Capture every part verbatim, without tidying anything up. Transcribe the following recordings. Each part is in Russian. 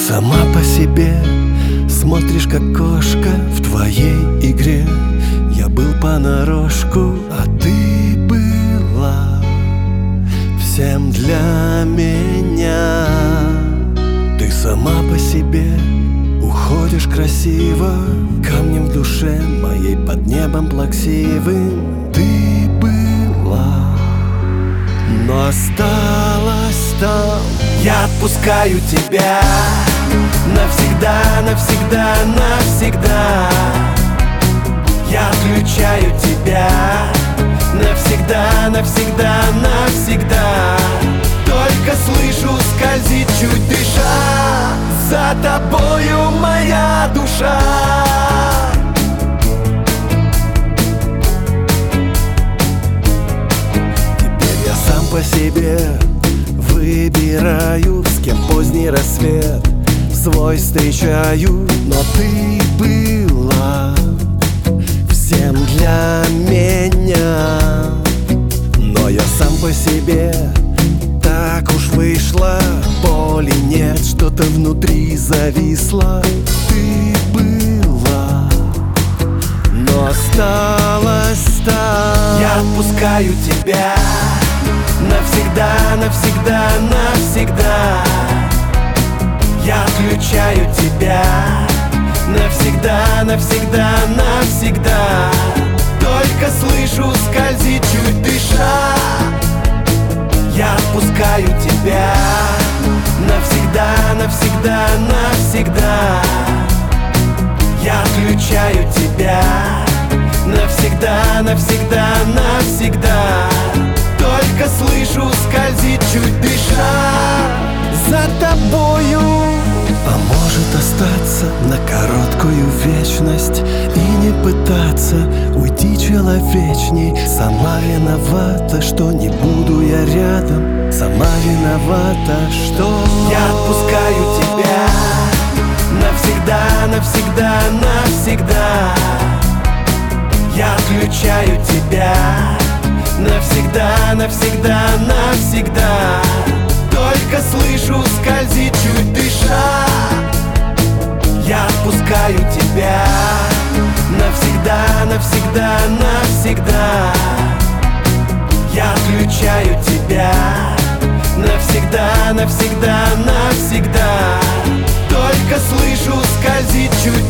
сама по себе, смотришь как кошка в твоей игре. Я был понарошку, а ты была всем для меня. Ты сама по себе, уходишь красиво, камнем в душе моей под небом плаксивым. Ты была, но осталась там. Я отпускаю тебя навсегда, навсегда, навсегда. Я отключаю тебя навсегда, навсегда, навсегда. Только слышу, скользит чуть дыша, за тобою моя душа. Теперь я сам по себе выбираю, с кем поздний рассвет свой встречаю. Но ты была всем для меня. Но я сам по себе, так уж вышло, боли нет, что-то внутри зависло. Ты была, но осталась там. Я отпускаю тебя навсегда, навсегда, навсегда. Я отключаю тебя навсегда, навсегда, навсегда. Только слышу, скользит чуть дыша. Я отпускаю тебя навсегда, навсегда, навсегда. Я отключаю тебя навсегда, навсегда, навсегда. Только слышу, скользит чуть дыша, за тобою. А может остаться на короткую вечность и не пытаться уйти человечней. Сама виновата, что не буду я рядом. Сама виновата, что я отпускаю тебя навсегда, навсегда, навсегда. Я отключаю тебя навсегда, навсегда, навсегда. Только слышу, скользит чуть дыша. Я отпускаю тебя навсегда, навсегда, навсегда. Я отключаю тебя навсегда, навсегда, навсегда. Только слышу, скользит чуть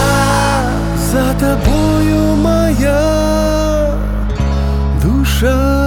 дыша, за тобою моя душа.